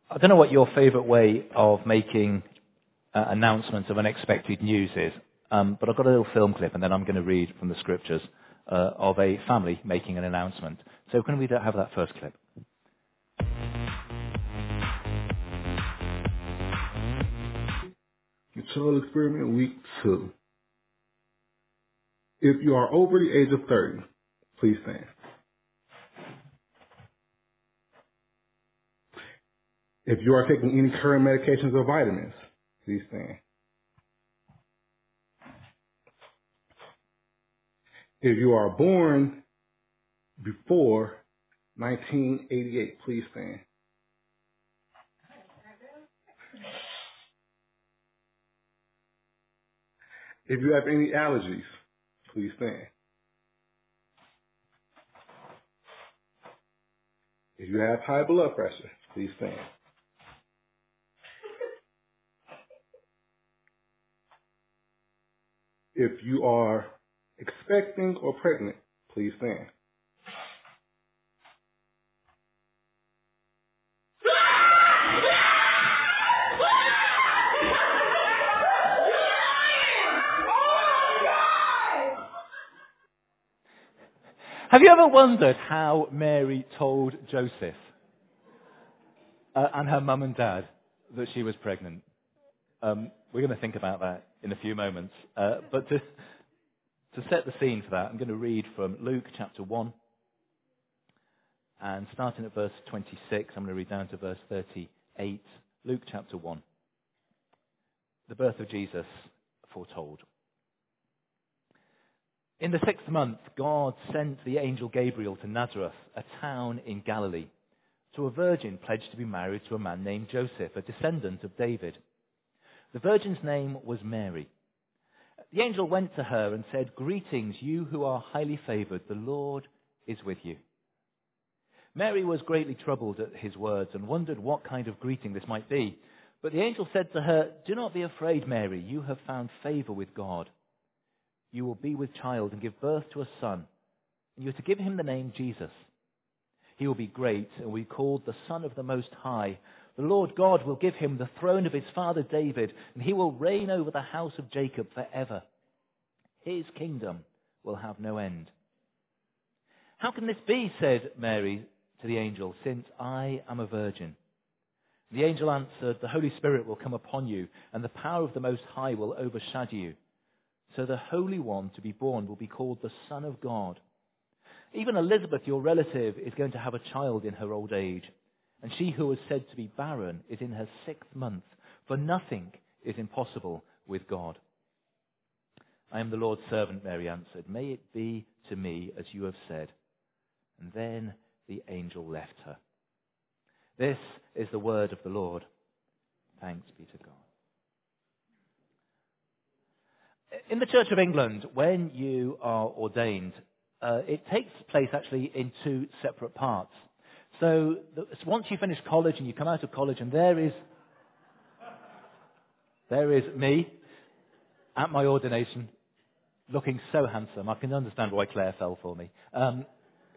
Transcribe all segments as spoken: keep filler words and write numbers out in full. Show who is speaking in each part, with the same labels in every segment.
Speaker 1: I don't know what your favourite way of making uh, announcements of unexpected news is, um, but I've got a little film clip and then I'm going to read from the scriptures uh, of a family making an announcement. So can we have that first clip?
Speaker 2: Control experiment week two. If you are over the age of thirty, please stand. If you are taking any current medications or vitamins, please stand. If you are born before nineteen eighty-eight, please stand. If you have any allergies, please stand. If you have high blood pressure, please stand. If you are expecting or pregnant, please stand.
Speaker 1: Have you ever wondered how Mary told Joseph uh, and her mum and dad that she was pregnant? Um, we're going to think about that in a few moments. Uh, but to, to set the scene for that, I'm going to read from Luke chapter one. And starting at verse twenty-six, I'm going to read down to verse thirty-eight. Luke chapter one. The birth of Jesus foretold. In the sixth month, God sent the angel Gabriel to Nazareth, a town in Galilee, to a virgin pledged to be married to a man named Joseph, a descendant of David. The virgin's name was Mary. The angel went to her and said, "Greetings, you who are highly favored, the Lord is with you." Mary was greatly troubled at his words and wondered what kind of greeting this might be. But the angel said to her, "Do not be afraid, Mary, you have found favor with God. You will be with child and give birth to a son, and you are to give him the name Jesus. He will be great and will be called the Son of the Most High. The Lord God will give him the throne of his father David, and he will reign over the house of Jacob forever. His kingdom will have no end." "How can this be?" said Mary to the angel, "since I am a virgin?" The angel answered, "The Holy Spirit will come upon you, and the power of the Most High will overshadow you. So the Holy One to be born will be called the Son of God. Even Elizabeth, your relative, is going to have a child in her old age, and she who was said to be barren is in her sixth month, for nothing is impossible with God." "I am the Lord's servant," Mary answered. "May it be to me as you have said." And then the angel left her. This is the word of the Lord. Thanks be to God. In the Church of England, when you are ordained, uh, it takes place actually in two separate parts. So the, once you finish college and you come out of college, and there is there is me at my ordination, looking so handsome. I can understand why Claire fell for me. Um,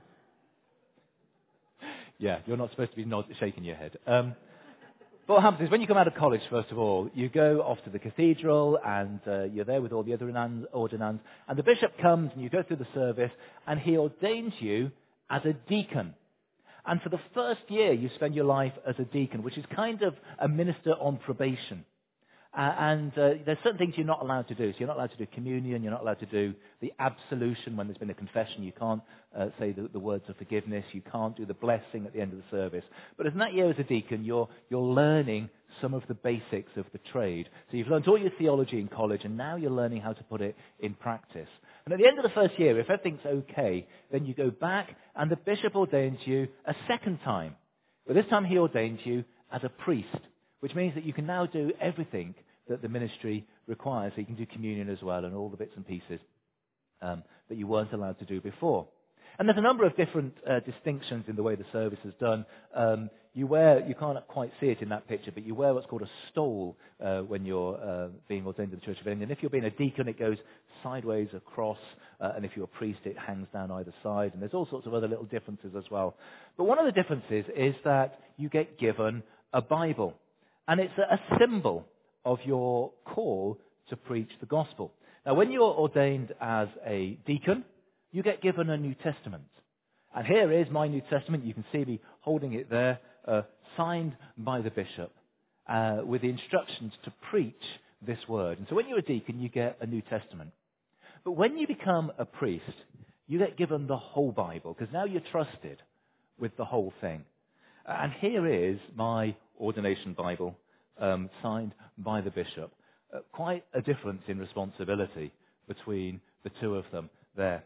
Speaker 1: yeah, you're not supposed to be nod, shaking your head. Um, But what happens is when you come out of college, first of all, you go off to the cathedral and uh, you're there with all the other ordinands, and the bishop comes and you go through the service and he ordains you as a deacon. And for the first year you spend your life as a deacon, which is kind of a minister on probation. Uh, and uh, there's certain things you're not allowed to do. So you're not allowed to do communion, you're not allowed to do the absolution when there's been a confession, you can't uh, say the, the words of forgiveness, you can't do the blessing at the end of the service. But in that year as a deacon, you're, you're learning some of the basics of the trade. So you've learned all your theology in college, and now you're learning how to put it in practice. And at the end of the first year, if everything's okay, then you go back and the bishop ordains you a second time. But this time he ordains you as a priest, which means that you can now do everything that the ministry requires. So you can do communion as well and all the bits and pieces um, that you weren't allowed to do before. And there's a number of different uh, distinctions in the way the service is done. Um, you wear, you can't quite see it in that picture, but you wear what's called a stole uh, when you're uh, being ordained in the Church of England. If you're being a deacon, it goes sideways across, uh, and if you're a priest, it hangs down either side. And there's all sorts of other little differences as well. But one of the differences is that you get given a Bible. And it's a, a symbol of your call to preach the gospel. Now, when you're ordained as a deacon, you get given a New Testament. And here is my New Testament. You can see me holding it there, uh, signed by the bishop, uh, with the instructions to preach this word. And so when you're a deacon, you get a New Testament. But when you become a priest, you get given the whole Bible, because now you're trusted with the whole thing. And here is my ordination Bible, um, signed by the bishop. Uh, quite a difference in responsibility between the two of them there.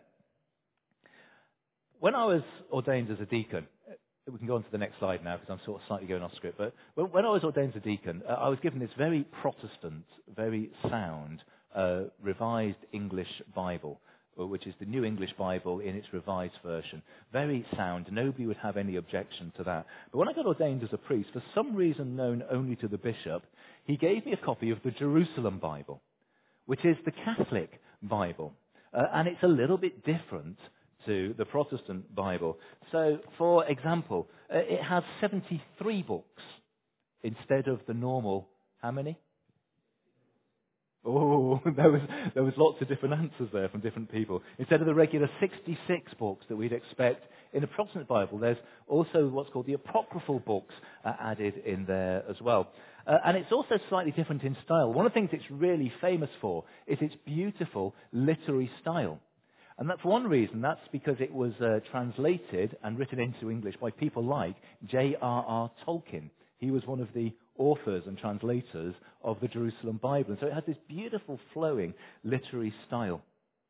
Speaker 1: When I was ordained as a deacon, we can go on to the next slide now because I'm sort of slightly going off script, but when I was ordained as a deacon, uh, I was given this very Protestant, very sound, uh, revised English Bible, which is the New English Bible in its revised version. Very sound. Nobody would have any objection to that. But when I got ordained as a priest, for some reason known only to the bishop, he gave me a copy of the Jerusalem Bible, which is the Catholic Bible. Uh, and it's a little bit different to the Protestant Bible. So, for example, uh, it has seventy-three books instead of the normal, how many? Oh, there was, there was lots of different answers there from different people. Instead of the regular sixty-six books that we'd expect in a Protestant Bible, there's also what's called the apocryphal books uh, added in there as well. Uh, and it's also slightly different in style. One of the things it's really famous for is its beautiful literary style. And that's one reason. That's because it was uh, translated and written into English by people like J R R Tolkien. He was one of the authors and translators of the Jerusalem Bible. And so it has this beautiful flowing literary style.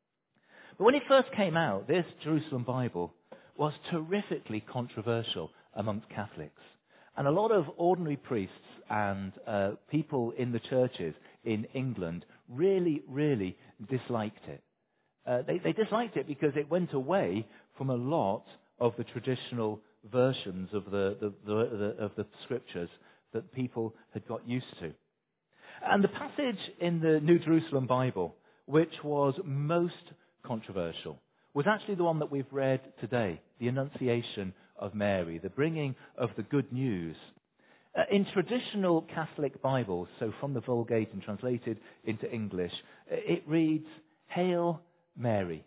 Speaker 1: But when it first came out, this Jerusalem Bible was terrifically controversial amongst Catholics. And a lot of ordinary priests and uh, people in the churches in England really, really disliked it. Uh, they, they disliked it because it went away from a lot of the traditional versions of the, the, the, the, of the scriptures that people had got used to. And the passage in the New Jerusalem Bible, which was most controversial, was actually the one that we've read today, the Annunciation of Mary, the bringing of the good news. Uh, in traditional Catholic Bibles, so from the Vulgate and translated into English, it reads, "Hail Mary,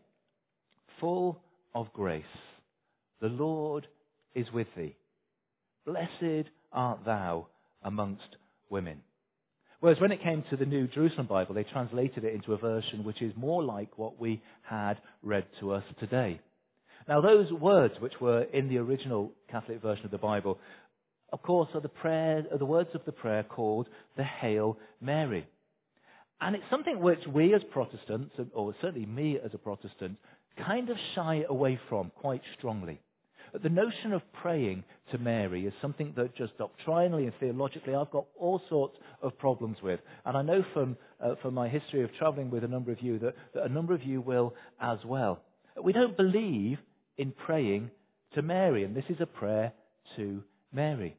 Speaker 1: full of grace, the Lord is with thee. Blessed art thou amongst women." Whereas when it came to the New Jerusalem Bible, they translated it into a version which is more like what we had read to us today. Now, those words which were in the original Catholic version of the Bible, of course, are the prayer, are the words of the prayer called the Hail Mary. And it's something which we as Protestants, or certainly me as a Protestant, kind of shy away from quite strongly. The notion of praying to Mary is something that just doctrinally and theologically I've got all sorts of problems with. And I know from, uh, from my history of travelling with a number of you that, that a number of you will as well. We don't believe in praying to Mary, and this is a prayer to Mary.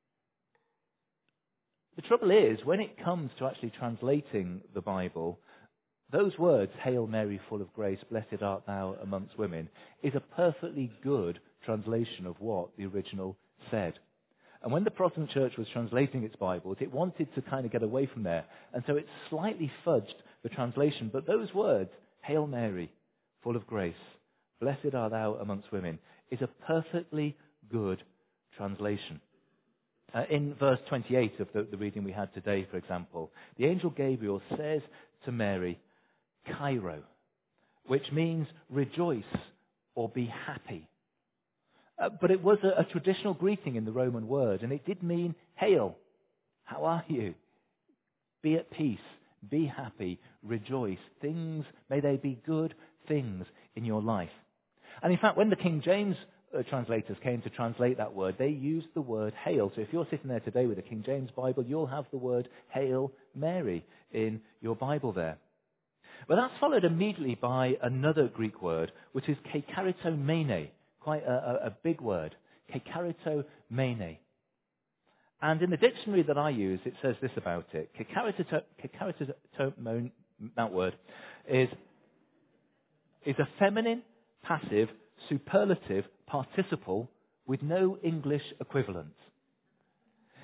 Speaker 1: The trouble is, when it comes to actually translating the Bible, those words, "Hail Mary, full of grace, blessed art thou amongst women," is a perfectly good translation of what the original said. And when the Protestant Church was translating its Bibles, it wanted to kind of get away from there. And so it slightly fudged the translation. But those words, "Hail Mary, full of grace, blessed art thou amongst women," is a perfectly good translation. Uh, in verse twenty-eight of the, the reading we had today, for example, the angel Gabriel says to Mary, "Cairo," which means rejoice or be happy. Uh, but it was a, a traditional greeting in the Roman word, and it did mean, hail, how are you? Be at peace, be happy, rejoice. Things, may they be good things in your life. And in fact, when the King James uh, translators came to translate that word, they used the word hail. So if you're sitting there today with a King James Bible, you'll have the word Hail Mary in your Bible there. But that's followed immediately by another Greek word, which is kekaritomene, quite a, a, a big word, kekaritomene. And in the dictionary that I use, it says this about it. Kekaritomene, that word, is, is a feminine, passive, superlative participle with no English equivalent.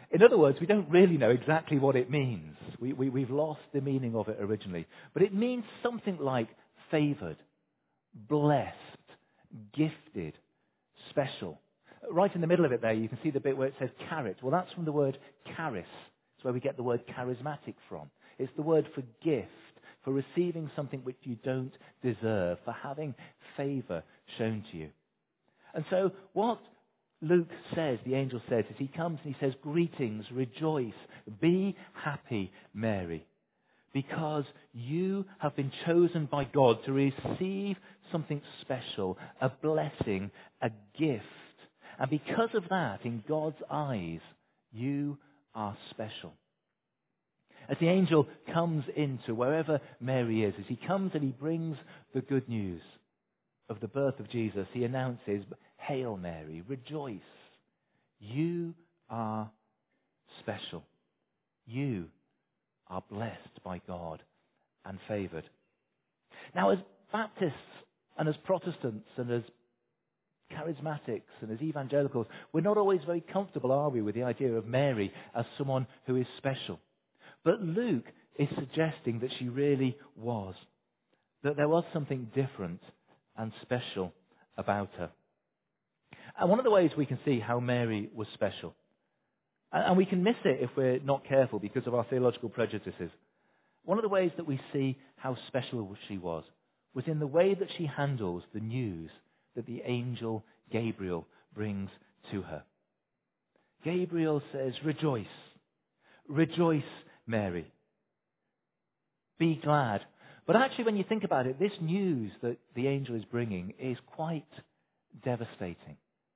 Speaker 1: In other words, we don't really know exactly what it means. We, we, we've lost the meaning of it originally. But it means something like favored, blessed, gifted, special. Right in the middle of it there, you can see the bit where it says charis. Well, that's from the word charis. It's where we get the word charismatic from. It's the word for gift, for receiving something which you don't deserve, for having favor shown to you. And so what Luke says, the angel says, is he comes and he says, greetings, rejoice, be happy, Mary, because you have been chosen by God to receive something special, a blessing, a gift. And because of that, in God's eyes, you are special. As the angel comes into wherever Mary is, as he comes and he brings the good news of the birth of Jesus, he announces, Hail Mary, rejoice. You are special. You are blessed by God and favored. Now, as Baptists and as Protestants and as charismatics and as evangelicals, we're not always very comfortable, are we, with the idea of Mary as someone who is special. But Luke is suggesting that she really was, that there was something different and special about her. And one of the ways we can see how Mary was special, and we can miss it if we're not careful because of our theological prejudices, one of the ways that we see how special she was was in the way that she handles the news that the angel Gabriel brings to her. Gabriel says, rejoice, rejoice, Mary. Be glad. But actually, when you think about it, this news that the angel is bringing is quite devastating.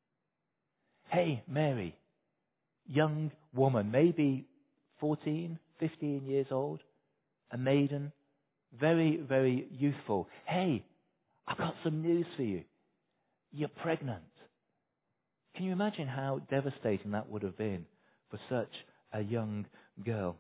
Speaker 1: Hey, Mary, young woman, maybe fourteen, fifteen years old, a maiden, very, very youthful. Hey, I've got some news for you. You're pregnant. Can you imagine how devastating that would have been for such a young girl?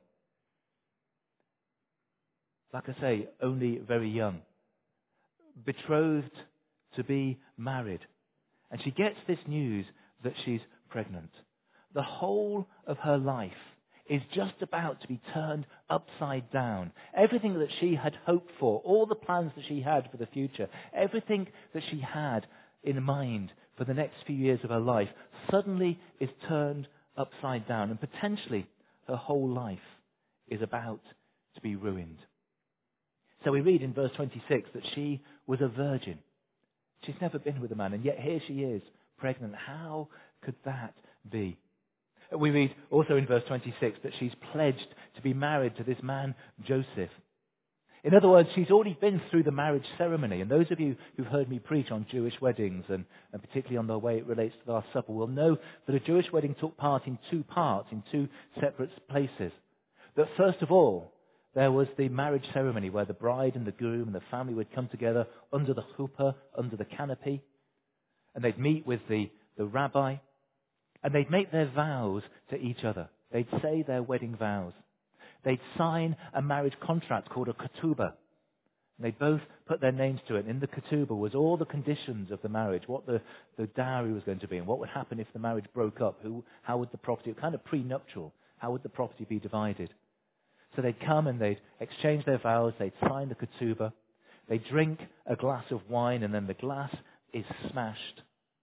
Speaker 1: Like I say, only very young. Betrothed to be married. And she gets this news that she's pregnant. The whole of her life is just about to be turned upside down. Everything that she had hoped for, all the plans that she had for the future, everything that she had in mind for the next few years of her life suddenly is turned upside down, and potentially her whole life is about to be ruined. So we read in verse twenty-six that she was a virgin. She's never been with a man, and yet here she is, pregnant. How could that be? We read also in verse twenty-six that she's pledged to be married to this man, Joseph. In other words, she's already been through the marriage ceremony. And those of you who've heard me preach on Jewish weddings, and, and particularly on the way it relates to the Last Supper, will know that a Jewish wedding took part in two parts, in two separate places. That first of all, there was the marriage ceremony where the bride and the groom and the family would come together under the chuppah, under the canopy, and they'd meet with the, the rabbi, and they'd make their vows to each other. They'd say their wedding vows. They'd sign a marriage contract called a ketubah. And they'd both put their names to it. And in the ketubah was all the conditions of the marriage, what the, the dowry was going to be, and what would happen if the marriage broke up. Who, how would the property, kind of prenuptial, how would the property be divided? So they'd come and they'd exchange their vows, they'd sign the ketubah, they'd drink a glass of wine, and then the glass is smashed.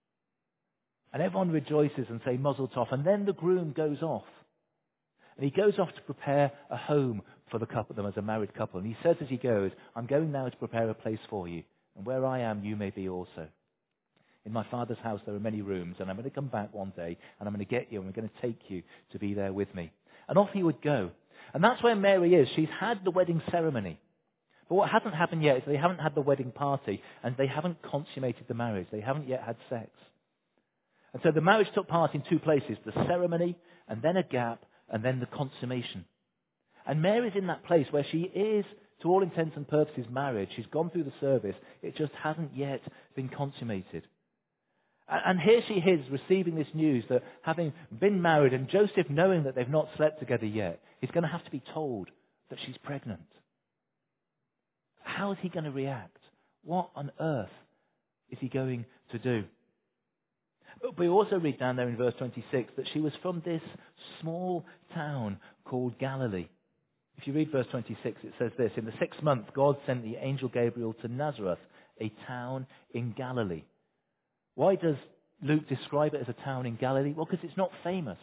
Speaker 1: And everyone rejoices and say Mazel Tov, and then the groom goes off. And he goes off to prepare a home for the couple, them as a married couple. And he says as he goes, I'm going now to prepare a place for you. And where I am, you may be also. In my Father's house there are many rooms, and I'm going to come back one day, and I'm going to get you, and we're going to take you to be there with me. And off he would go. And that's where Mary is. She's had the wedding ceremony. But what hasn't happened yet is they haven't had the wedding party, and they haven't consummated the marriage. They haven't yet had sex. And so the marriage took part in two places, the ceremony, and then a gap, and then the consummation. And Mary's in that place where she is, to all intents and purposes, married. She's gone through the service. It just hasn't yet been consummated. And here she is receiving this news that having been married, and Joseph knowing that they've not slept together yet, he's going to have to be told that she's pregnant. How is he going to react? What on earth is he going to do? But we also read down there in verse twenty-six that she was from this small town called Galilee. If you read verse twenty-six, it says this: in the sixth month, God sent the angel Gabriel to Nazareth, a town in Galilee. Why does Luke describe it as a town in Galilee? Well, because it's not famous.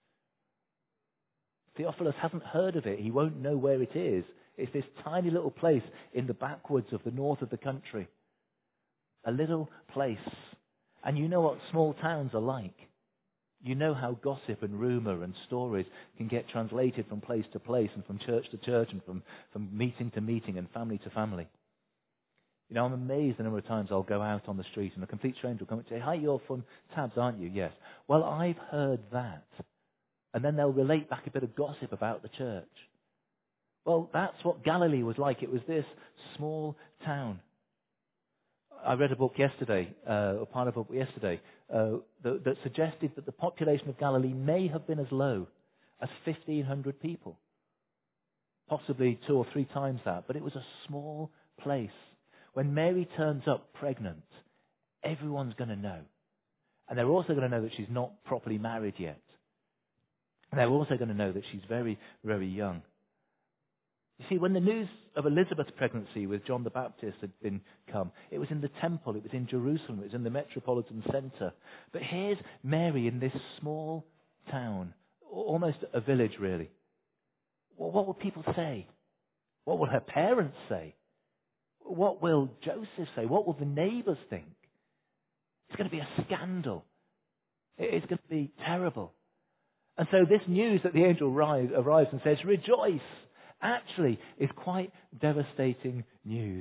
Speaker 1: Theophilus hasn't heard of it. He won't know where it is. It's this tiny little place in the backwoods of the north of the country. A little place. And you know what small towns are like. You know how gossip and rumour and stories can get translated from place to place and from church to church and from, from meeting to meeting and family to family. You know, I'm amazed the number of times I'll go out on the street and a complete stranger will come and say, "Hi, you're from Tabs, aren't you?" "Yes." "Well, I've heard that." And then they'll relate back a bit of gossip about the church. Well, that's what Galilee was like. It was this small town. I read a book yesterday, uh, or part of a book yesterday, uh, that, that suggested that the population of Galilee may have been as low as fifteen hundred people. Possibly two or three times that. But it was a small place. When Mary turns up pregnant, everyone's going to know. And they're also going to know that she's not properly married yet. And they're also going to know that she's very, very young. You see, when the news of Elizabeth's pregnancy with John the Baptist had been come, it was in the temple, it was in Jerusalem, it was in the metropolitan centre. But here's Mary in this small town, almost a village really. Well, what will people say? What will her parents say? What will Joseph say? What will the neighbours think? It's going to be a scandal. It's going to be terrible. And so this news that the angel arrives, arrives and says, "Rejoice," actually is quite devastating news.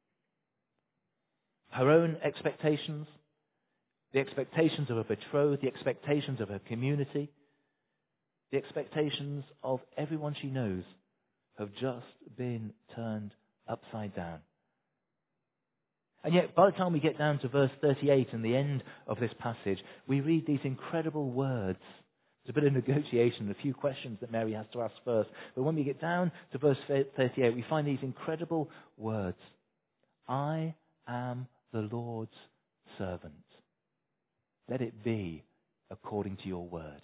Speaker 1: Her own expectations, the expectations of her betrothed, the expectations of her community, the expectations of everyone she knows have just been turned upside down. And yet, by the time we get down to verse thirty-eight and the end of this passage, we read these incredible words. There's a bit of negotiation and a few questions that Mary has to ask first. But when we get down to verse thirty-eight, we find these incredible words. "I am the Lord's servant. Let it be according to your word."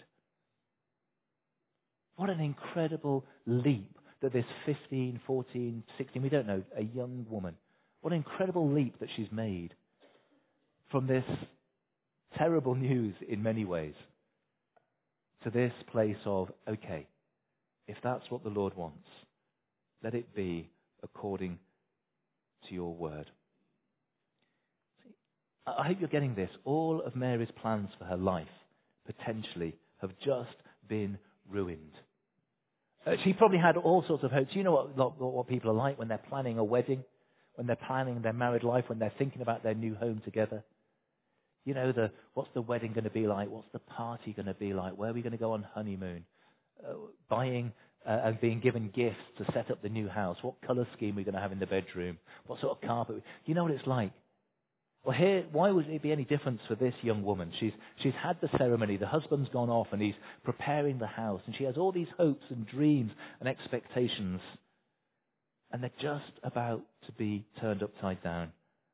Speaker 1: What an incredible leap that this fifteen, fourteen, sixteen, we don't know, a young woman. What an incredible leap that she's made from this terrible news in many ways to this place of, okay, if that's what the Lord wants, let it be according to your word. See, I hope you're getting this. All of Mary's plans for her life, potentially, have just been ruined. Uh, she probably had all sorts of hopes. You know what, what people are like when they're planning a wedding, when they're planning their married life, when they're thinking about their new home together. You know, the what's the wedding going to be like? What's the party going to be like? Where are we going to go on honeymoon? Uh, buying uh, and being given gifts to set up the new house. What colour scheme are we going to have in the bedroom? What sort of carpet? You know what it's like? Well, here, why would it be any different for this young woman? She's she's had the ceremony. The husband's gone off and he's preparing the house. And she has all these hopes and dreams and expectations. And they're just about to be turned upside down.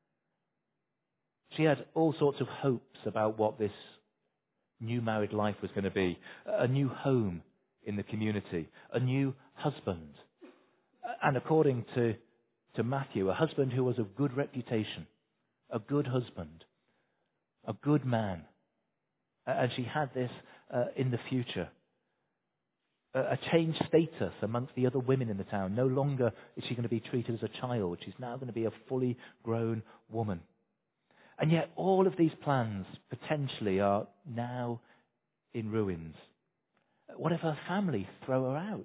Speaker 1: She had all sorts of hopes about what this new married life was going to be. A new home in the community. A new husband. And according to, to Matthew, a husband who was of good reputation. A good husband. A good man. And she had this uh, in the future. A, a changed status amongst the other women in the town. No longer is she going to be treated as a child. She's now going to be a fully grown woman. And yet all of these plans potentially are now in ruins. What if her family throw her out?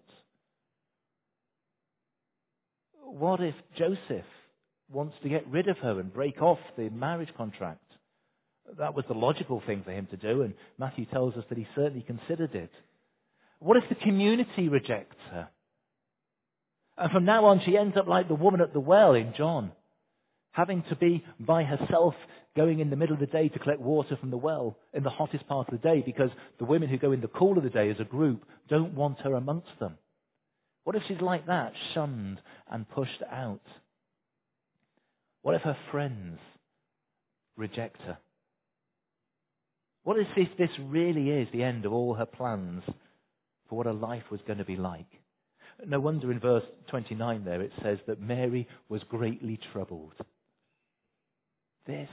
Speaker 1: What if Joseph wants to get rid of her and break off the marriage contract? That was the logical thing for him to do, and Matthew tells us that he certainly considered it. What if the community rejects her? And from now on she ends up like the woman at the well in John, having to be by herself, going in the middle of the day to collect water from the well in the hottest part of the day because the women who go in the cool of the day as a group don't want her amongst them. What if she's like that, shunned and pushed out? What if her friends reject her? What if this this really is the end of all her plans for what her life was going to be like? No wonder in verse twenty-nine there it says that Mary was greatly troubled. This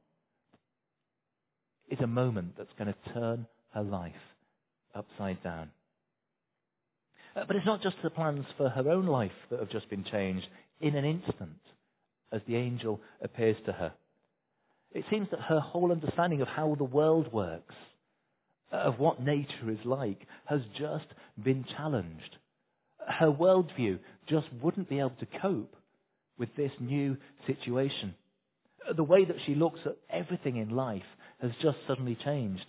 Speaker 1: is a moment that's going to turn her life upside down. Uh, but it's not just the plans for her own life that have just been changed in an instant as the angel appears to her. It seems that her whole understanding of how the world works, of what nature is like, has just been challenged. Her worldview just wouldn't be able to cope with this new situation. The way that she looks at everything in life has just suddenly changed.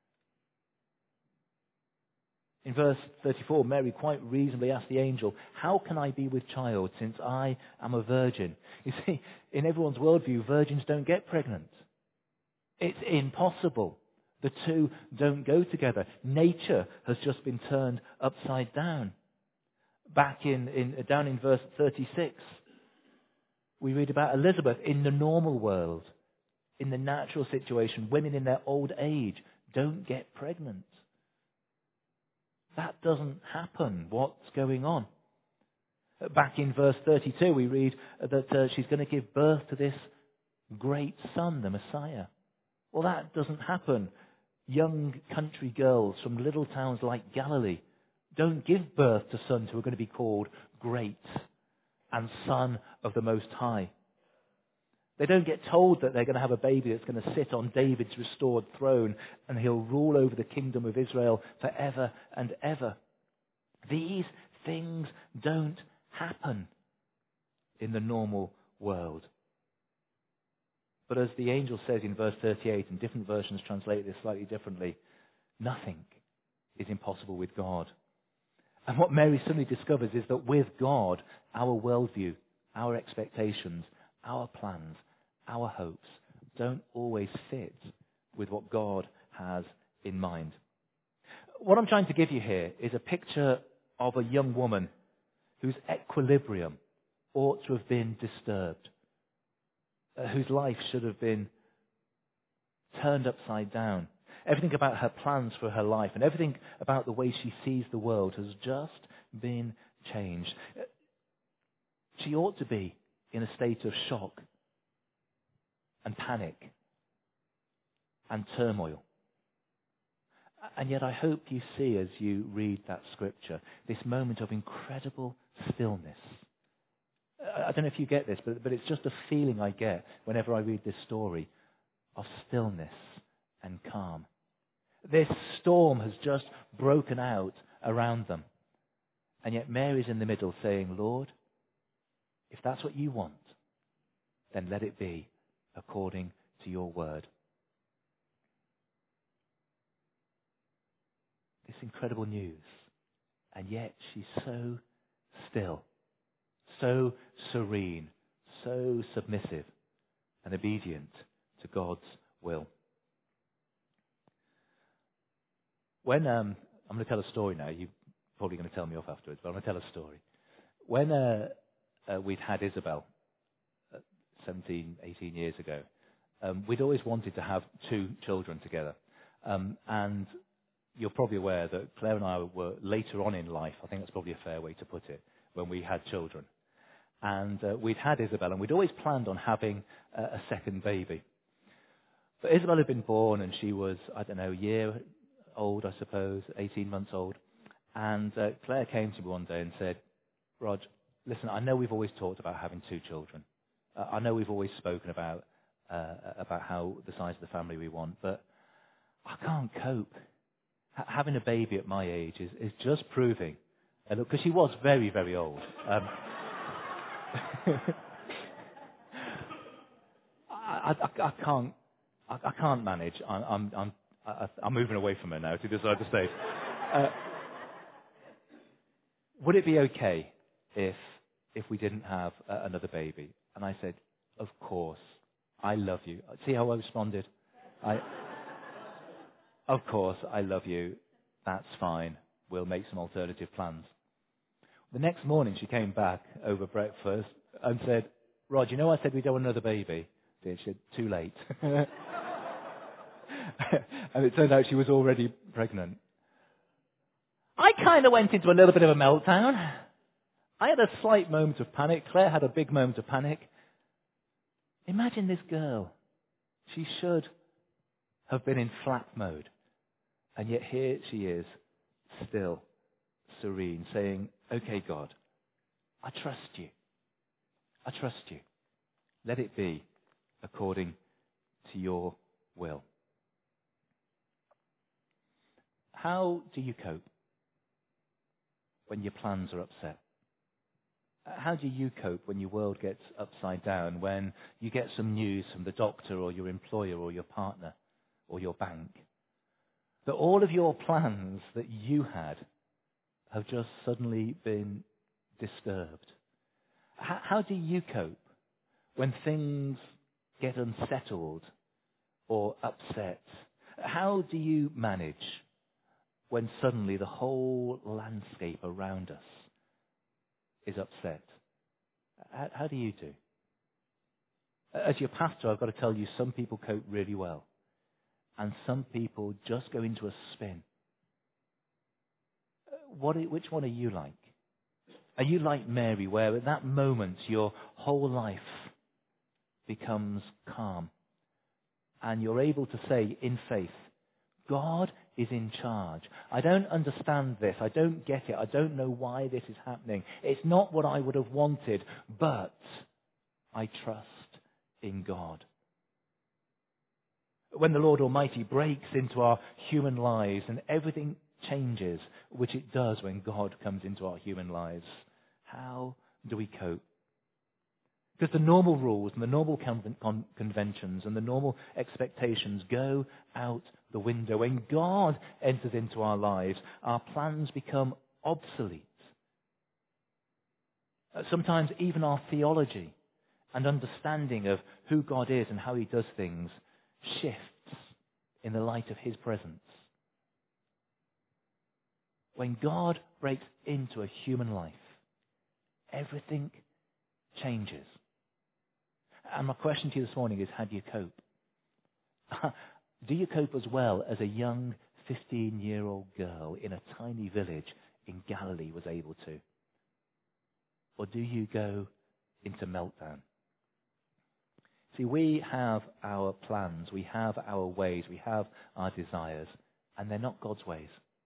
Speaker 1: In verse thirty-four, Mary quite reasonably asked the angel, "How can I be with child since I am a virgin?" You see, in everyone's worldview, virgins don't get pregnant. It's impossible. The two don't go together. Nature has just been turned upside down. Back in, in down in verse thirty-six, we read about Elizabeth in the normal world. In the natural situation, women in their old age don't get pregnant. That doesn't happen. What's going on? Back in verse thirty-two, we read that uh, she's going to give birth to this great son, the Messiah. Well, that doesn't happen. Young country girls from little towns like Galilee don't give birth to sons who are going to be called great and son of the Most High. They don't get told that they're going to have a baby that's going to sit on David's restored throne and he'll rule over the kingdom of Israel forever and ever. These things don't happen in the normal world. But as the angel says in verse thirty-eight, and different versions translate this slightly differently, nothing is impossible with God. And what Mary suddenly discovers is that with God, our worldview, our expectations, our plans, our hopes don't always fit with what God has in mind. What I'm trying to give you here is a picture of a young woman whose equilibrium ought to have been disturbed, uh, whose life should have been turned upside down. Everything about her plans for her life and everything about the way she sees the world has just been changed. She ought to be in a state of shock and panic and turmoil. And yet I hope you see as you read that scripture this moment of incredible stillness. I don't know if you get this, but, but it's just a feeling I get whenever I read this story of stillness and calm. This storm has just broken out around them. And yet Mary's in the middle saying, "Lord, if that's what you want, then let it be according to your word." This incredible news. And yet she's so still, so serene, so submissive and obedient to God's will. When um, I'm going to tell a story now. You're probably going to tell me off afterwards, but I'm going to tell a story. When uh, uh, we'd had Isabel uh, seventeen, eighteen years ago, um, we'd always wanted to have two children together. Um, and you're probably aware that Claire and I were later on in life, I think that's probably a fair way to put it, when we had children. And uh, we'd had Isabel, and we'd always planned on having uh, a second baby. But Isabel had been born, and she was, I don't know, a year old, I suppose, eighteen months old. And uh, Claire came to me one day and said, "Rog, listen, I know we've always talked about having two children. Uh, I know we've always spoken about uh, about how the size of the family we want, but I can't cope. H- having a baby at my age is, is just proving." Uh, look, because she was very, very old. Um, I, I, I can't. I, I can't manage. I, I'm, I'm, I, I'm moving away from her now to decide to stay. Uh, would it be okay if, if we didn't have uh, another baby? And I said, "Of course. I love you." See how I responded? I, of course, I love you. That's fine. We'll make some alternative plans. The next morning, she came back over breakfast and said, "Rod, you know I said we don't want another baby?" She said, "Too late." And it turned out she was already pregnant. I kind of went into a little bit of a meltdown. I had a slight moment of panic. Claire had a big moment of panic. Imagine this girl. She should have been in flap mode. And yet here she is, still, serene, saying, okay, God, I trust you. I trust you. Let it be according to your will. How do you cope when your plans are upset? How do you cope when your world gets upside down, when you get some news from the doctor or your employer or your partner or your bank that all of your plans that you had have just suddenly been disturbed? How, how do you cope when things get unsettled or upset? How do you manage when suddenly the whole landscape around us is upset? How, how do you do? As your pastor, I've got to tell you, some people cope really well, and some people just go into a spin. What, which one are you like? Are you like Mary, where at that moment your whole life becomes calm, and you're able to say in faith, God is in charge. I don't understand this. I don't get it. I don't know why this is happening. It's not what I would have wanted, but I trust in God. When the Lord Almighty breaks into our human lives and everything changes, which it does when God comes into our human lives, how do we cope? Because the normal rules and the normal con- con- conventions and the normal expectations go out the window. When God enters into our lives, our plans become obsolete. Uh, sometimes even our theology and understanding of who God is and how he does things shifts in the light of his presence. When God breaks into a human life, everything changes. And my question to you this morning is, how do you cope? Do you cope as well as a young fifteen-year-old girl in a tiny village in Galilee was able to? Or do you go into meltdown? See, we have our plans, we have our ways, we have our desires, and they're not God's ways.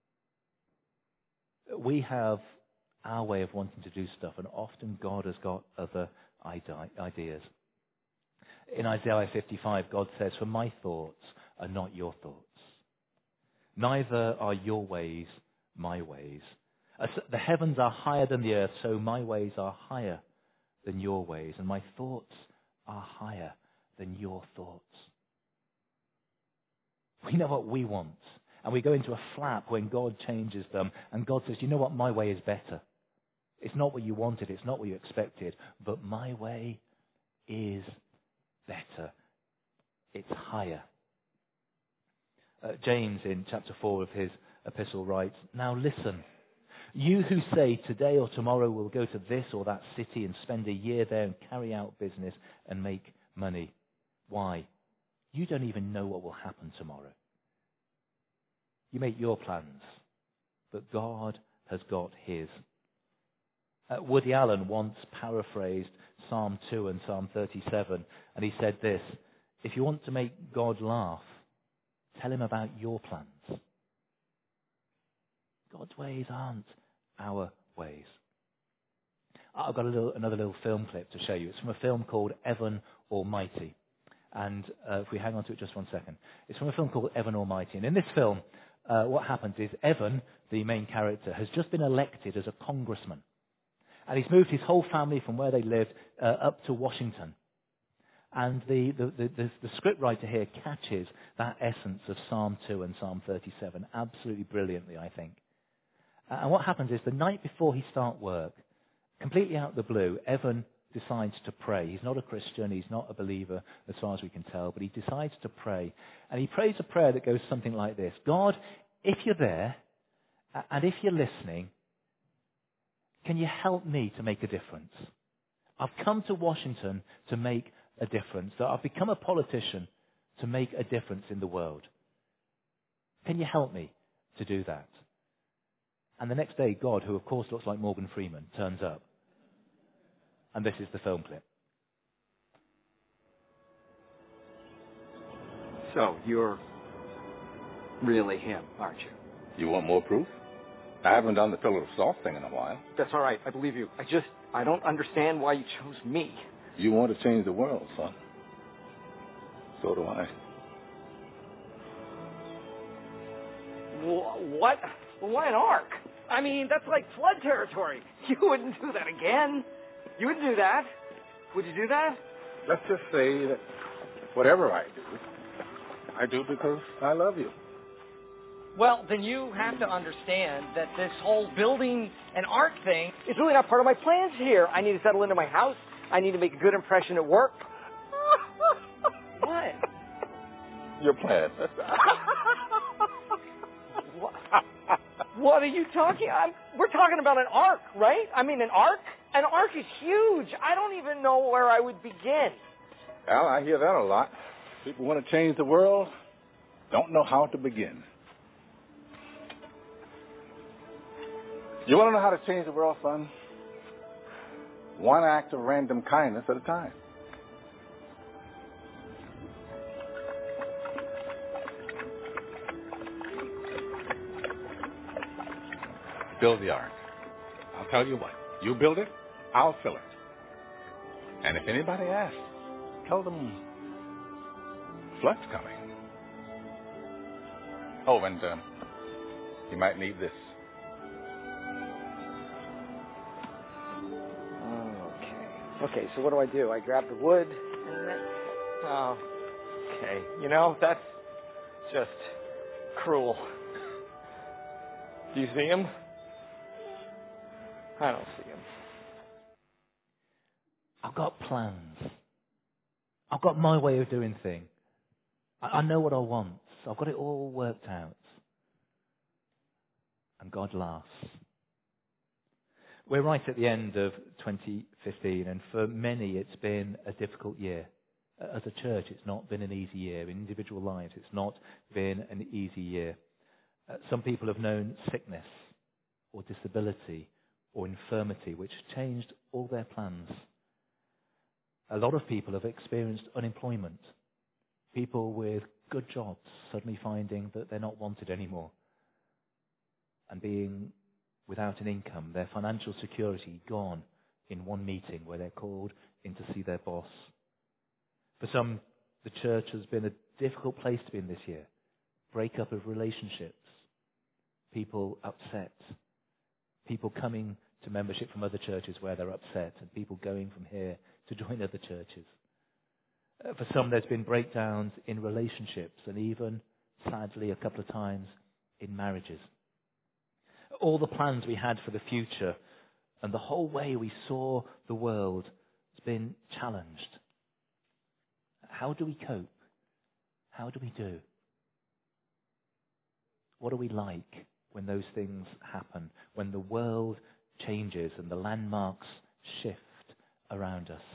Speaker 1: We have our way of wanting to do stuff, and often God has got other ideas. In Isaiah fifty-five, God says, "For my thoughts are not your thoughts. Neither are your ways my ways. As the heavens are higher than the earth, so my ways are higher than your ways, and my thoughts are higher than your thoughts." We know what we want, and we go into a flap when God changes them, and God says, "You know what? My way is better. It's not what you wanted, it's not what you expected, but my way is better. It's higher." Uh, James, in chapter four of his epistle, writes, "Now listen, you who say today or tomorrow we'll go to this or that city and spend a year there and carry out business and make money. Why? You don't even know what will happen tomorrow. You make your plans, but God has got his." Uh, Woody Allen once paraphrased Psalm two and Psalm thirty-seven, and he said this: "If you want to make God laugh, tell him about your plans." God's ways aren't our ways. I've got a little, another little film clip to show you. It's from a film called Evan Almighty. And uh, if we hang on to it just one second. It's from a film called Evan Almighty. And in this film, uh, what happens is Evan, the main character, has just been elected as a congressman. And he's moved his whole family from where they lived uh, up to Washington. And the, the, the, the, the scriptwriter here catches that essence of Psalm two and Psalm thirty-seven absolutely brilliantly, I think. Uh, and what happens is the night before he starts work, completely out of the blue, Evan decides to pray. He's not a Christian, he's not a believer as far as we can tell, but he decides to pray. And he prays a prayer that goes something like this: "God, if you're there, and if you're listening, can you help me to make a difference? I've come to Washington to make a difference. So I've become a politician to make a difference in the world. Can you help me to do that? And the next day, God, who of course looks like Morgan Freeman, turns up. And this is the film clip.
Speaker 3: So, you're really him, aren't you?
Speaker 4: You want more proof? I haven't done the pillar of salt thing in a while.
Speaker 3: That's all right. I believe you. I just, I don't understand why you chose me.
Speaker 4: You want to change the world, son. So do I.
Speaker 3: Wh- What? Why an ark? I mean, that's like flood territory. You wouldn't do that again. You wouldn't do that. Would you do that?
Speaker 4: Let's just say that whatever I do, I do because I love you.
Speaker 3: Well, then you have to understand that this whole building an ark thing is really not part of my plans here. I need to settle into my house. I need to make a good impression at work. What?
Speaker 4: Your plan.
Speaker 3: What? What are you talking? I'm, we're talking about an ark, right? I mean, an ark? An ark is huge. I don't even know where I would begin.
Speaker 4: Al, I hear that a lot. People want to change the world, don't know how to begin. You want to know how to change the world, son? One act of random kindness at a time. Build the ark. I'll tell you what. You build it, I'll fill it. And if anybody asks, tell them flood's coming. Oh, and um, you might need this.
Speaker 3: Okay. Okay, so what do I do? I grab the wood and then... Oh, okay. You know, that's just cruel. Do you see him? I don't see him.
Speaker 1: I've got plans. I've got my way of doing things. I, I know what I want. So I've got it all worked out. And God laughs. We're right at the end of twenty fifteen, and for many it's been a difficult year. As a church, it's not been an easy year. In individual lives, it's not been an easy year. Uh, some people have known sickness or disability or infirmity, which changed all their plans. A lot of people have experienced unemployment. People with good jobs suddenly finding that they're not wanted anymore and being without an income, their financial security gone in one meeting where they're called in to see their boss. For some, the church has been a difficult place to be in this year. Breakup of relationships, people upset, people coming to membership from other churches where they're upset, and people going from here to join other churches. Uh, for some, there's been breakdowns in relationships, and even, sadly, a couple of times in marriages. All the plans we had for the future and the whole way we saw the world has been challenged. How do we cope? How do we do? What are we like when those things happen, when the world changes and the landmarks shift around us?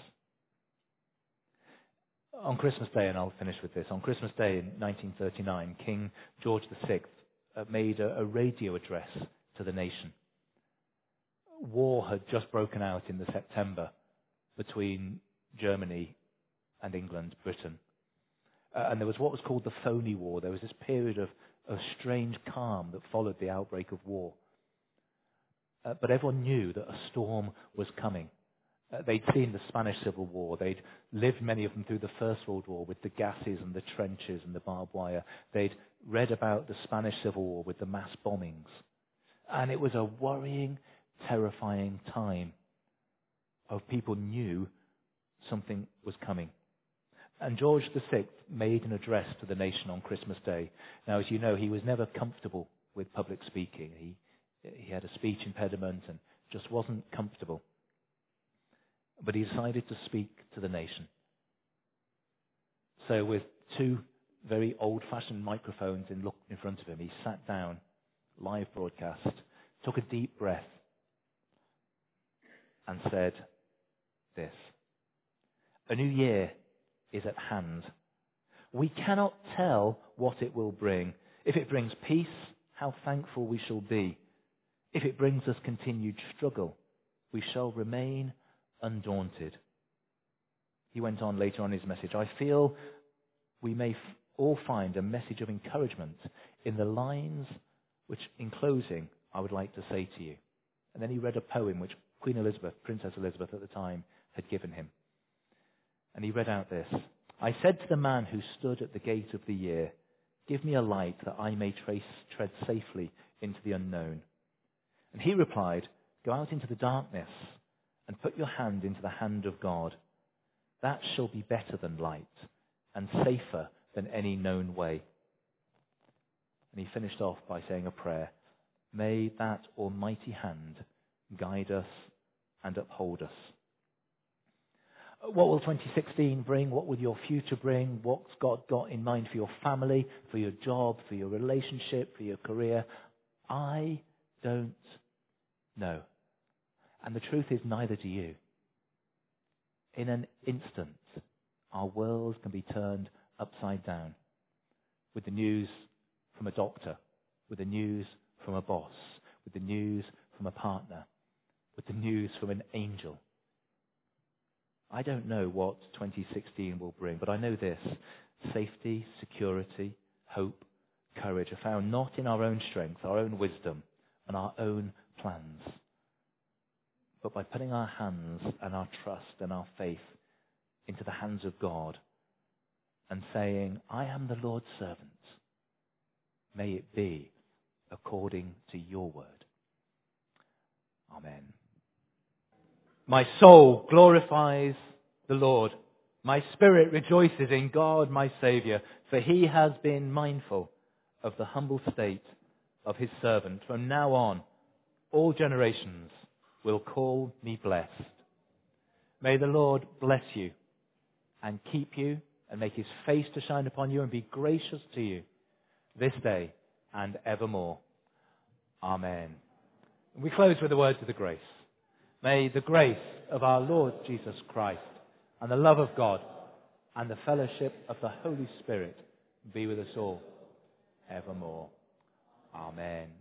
Speaker 1: On Christmas Day, and I'll finish with this, on Christmas Day in nineteen thirty-nine, King George the Sixth uh, made a, a radio address to the nation. War had just broken out in the September between Germany and England, Britain. Uh, and there was what was called the phony war. There was this period of, of strange calm that followed the outbreak of war. Uh, but everyone knew that a storm was coming. Uh, they'd seen the Spanish Civil War. They'd lived, many of them, through the First World War with the gases and the trenches and the barbed wire. They'd read about the Spanish Civil War with the mass bombings. And it was a worrying, terrifying time of people knew something was coming. And George the Sixth made an address to the nation on Christmas Day. Now, as you know, he was never comfortable with public speaking. He, he had a speech impediment and just wasn't comfortable. But he decided to speak to the nation. So with two very old-fashioned microphones in, look, in front of him, he sat down, live broadcast, took a deep breath, and said this: "A new year is at hand. We cannot tell what it will bring. If it brings peace, how thankful we shall be. If it brings us continued struggle, we shall remain undaunted. He went on later on in his message, I feel we may f- all find a message of encouragement in the lines which, in closing, I would like to say to you. And then he read a poem which Queen Elizabeth, Princess Elizabeth at the time, had given him. And he read out this. I said to the man who stood at the gate of the year, give me a light that I may trace, tread safely into the unknown. And he replied, go out into the darkness and put your hand into the hand of God. That shall be better than light and safer than any known way. And he finished off by saying a prayer. May that almighty hand guide us and uphold us. What will twenty sixteen bring? What will your future bring? What's God got in mind for your family, for your job, for your relationship, for your career? I don't know. And the truth is, neither do you. In an instant, our world can be turned upside down with the news from a doctor, with the news from a boss, with the news from a partner, with the news from an angel. I don't know what twenty sixteen will bring, but I know this. Safety, security, hope, courage are found not in our own strength, our own wisdom, and our own plans, but by putting our hands and our trust and our faith into the hands of God and saying, I am the Lord's servant. May it be according to your word. Amen. My soul glorifies the Lord. My spirit rejoices in God, my Saviour, for he has been mindful of the humble state of his servant. From now on, all generations will call me blessed. May the Lord bless you and keep you and make his face to shine upon you and be gracious to you this day and evermore. Amen. We close with the words of the grace. May the grace of our Lord Jesus Christ and the love of God and the fellowship of the Holy Spirit be with us all evermore. Amen.